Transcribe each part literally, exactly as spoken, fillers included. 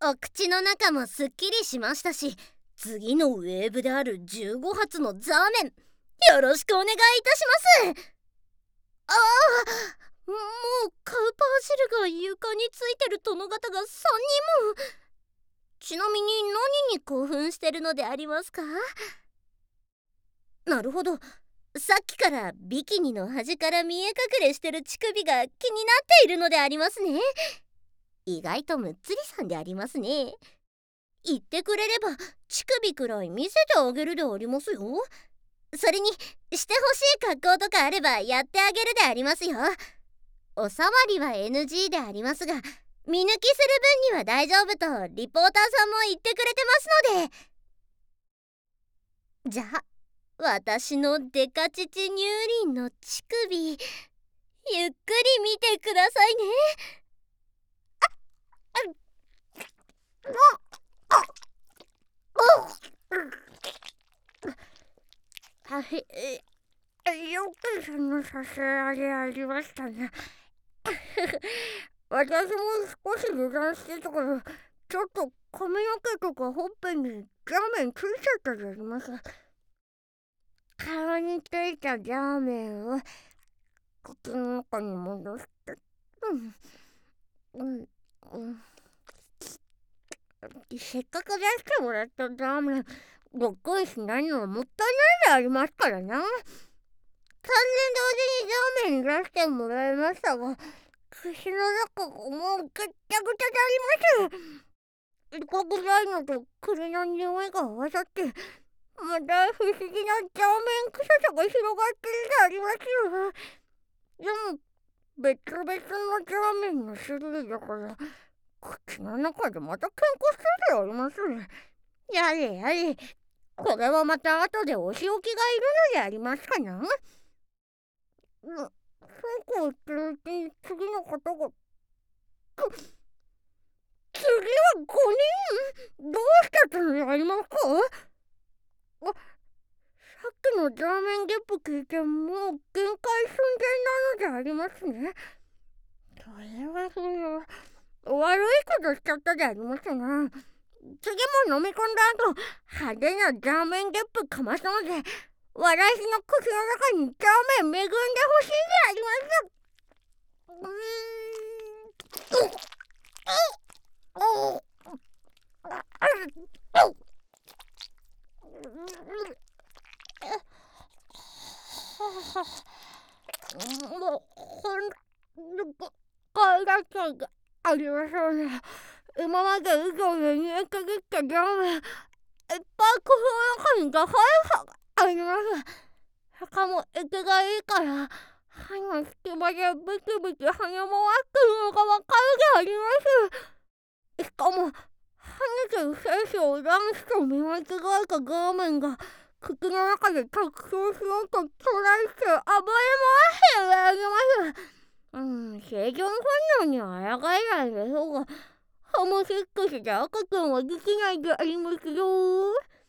お口の中もすっきりしましたし、次のウェーブであるじゅうご発のザーメン、よろしくお願いいたします。ああ、もうカウパー汁が床についてる殿方がさんにんも。ちなみに何に興奮してるのでありますか？なるほど、さっきからビキニの端から見え隠れしてる乳首が気になっているのでありますね。意外とむっつりさんでありますね。言ってくれれば乳首くらい見せてあげるでありますよ。それにしてほしい格好とかあればやってあげるでありますよ。おさわりは エヌジー でありますが、見抜きする分には大丈夫とリポーターさんも言ってくれてますので。じゃあ私のデカ乳乳輪の乳首、ゆっくり見てくださいね。はい、よくそのさせられありましたね。私も少し油断してたから、ちょっと髪の毛とかほっぺにザーメンついちゃったであります。顔についたザーメンを口の中に戻して、うんうんうん、せっかく出してもらったザーメンごっくんしないのはもったいないでありますからな。さんねん同時にザーメン出してもらいましたが、口の中がもうぐっちゃぐちゃであります。イカ臭いのと栗の匂いが合わさって、また不思議なザーメン臭さが広がってるでありますよ。でも別々のザーメンの種類だから口の中でまた喧嘩するであります。やれやれ、これはまた後でお仕置きがいるのでありますかな。うん、そうこう言ってるうちに次の方が、次はごにんどうしたつもりありますか？あ、さっきのザーメンゲップ聞いてもう限界寸前なのでありますね。それはその悪いことしちゃったでありますな。次も飲み込んだ後派手なザーメンゲップかますので、私の口の中にザーメン恵んでほしいであります。うーん、もうほんと快楽がありましょうね。今まで以上に煮えくぎったザーメンいっぱい口の中に出されさがあります。しかも息がいいから歯の隙間でブキブキ跳ね回ってるのがわかるであります。しかも跳ねてる精子を卵子と見間違えたザーメンが口の中で着想しようとトライして暴れ回してであります。うん、生存本能には抗えないでしょうが、ホモセックスで赤くんはできないでありますよ。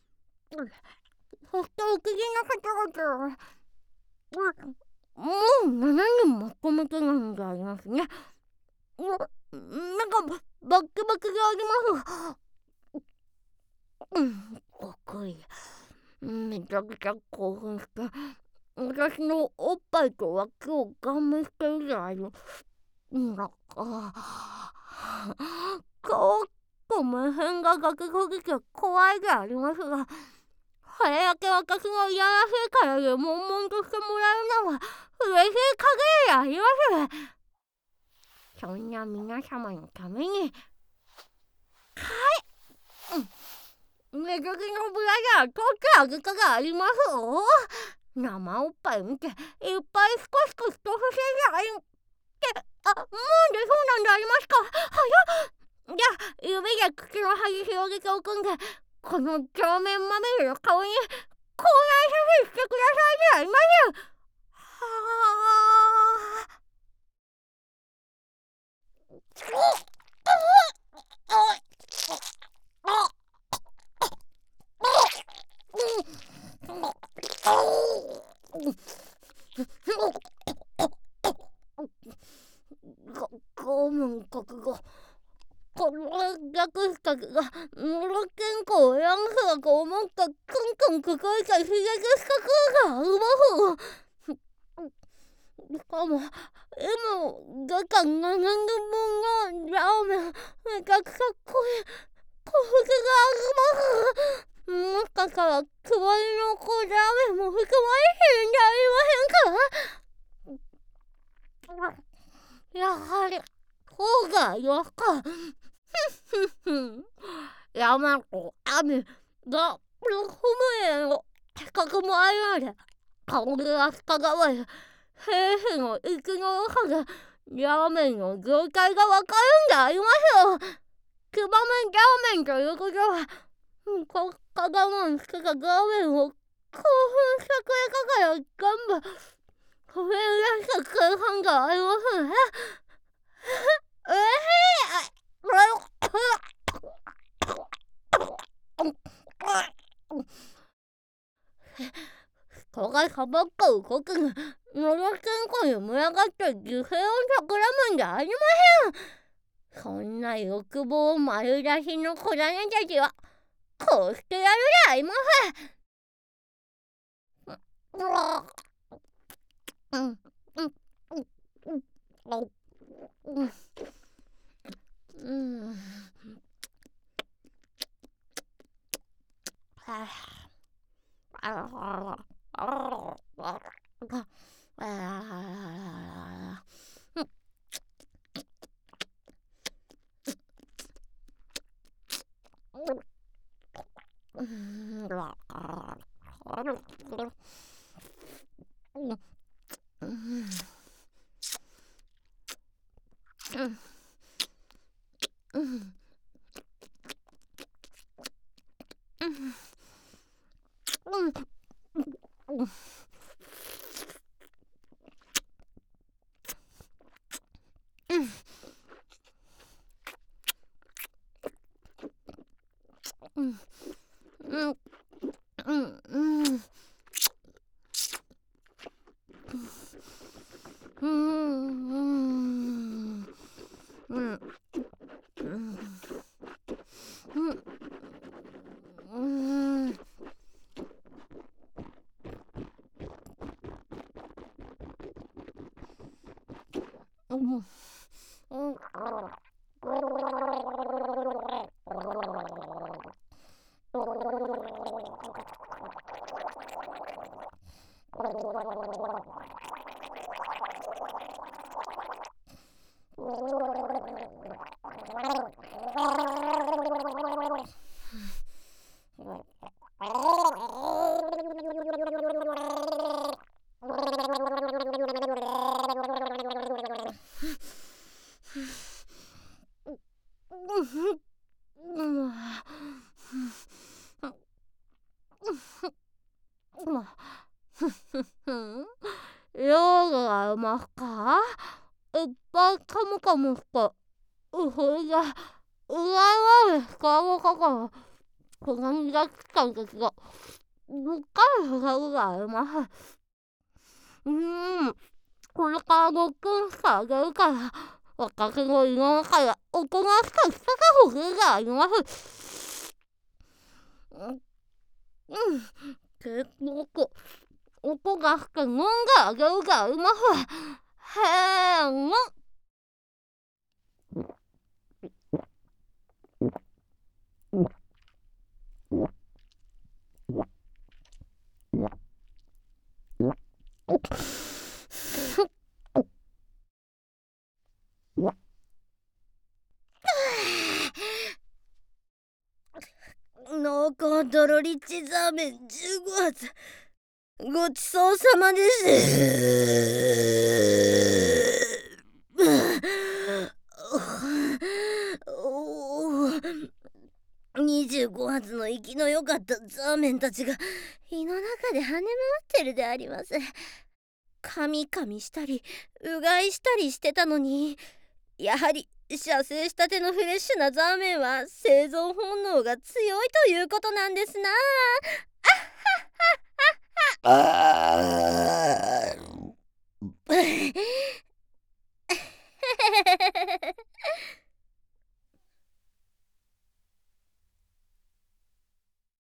そしてお聞きの方々、もうななにん巻き込めてなんでありますね。なんかバッキバキであります。うん、かっこいい。めちゃくちゃ興奮して、私のおっぱいと脇をガン見してるであります。なんかこう目線がガキすぎて怖いでありますが、これだけ私のいやらしいからで悶々としてもらうのは嬉しい限りであります。そんな皆様のために、はい、うん、水着のブラジャー取ってあげたでありますよ。生おっぱい見ていっぱいスコスコしてほしいであります。あ、もうでそうなんでありますか。早っ。じゃあ指で口の端広げておくんで、このザーメンまみれの顔に口内写真してくださいであります。はあ、ゴムン国語この逆角が室健康やんかこう思ったくんくんくこいたひげが角がうまふしかも今がかんがなんぐもんがラーメンめちゃくちゃ濃い小腹がうまふもしかしたらくわりのこラーメンも含まれてるんじゃありませんか。やはりそうがよかふんふん山と雨がろく名の資格もあるので香りがしたがわる兵士の息の良さでラーメンの状態がわかるんでありますよ。ツバメラーメンということは国家我慢してたラーメンを興奮してくれたから全部それらしさ計算がありますね。ええ人がさばった動きにのろけんこに群がって犠牲を企むんじゃありません。そんな欲望丸出しの子種たちはこうしてやるでありません。うんうんうんうんうんうんあああああ用がありますか。いっぱいカムカムしてうふいがうわわで使うかからこの身が来たんですが深い不足があります。うーんこれからごっくんしてあげるから私の胃の中でおとなしくしててほしいがあります。うん結局音がして飲んであげるがあります。へーん濃厚とろりチザーメンじゅうごはつごちそうさまですにじゅうごはつの生きの良かったザーメンたちが胃の中で跳ね回ってるであります。噛み噛みしたりうがいしたりしてたのにやはり射精したてのフレッシュなザーメンは生存本能が強いということなんですな。ああ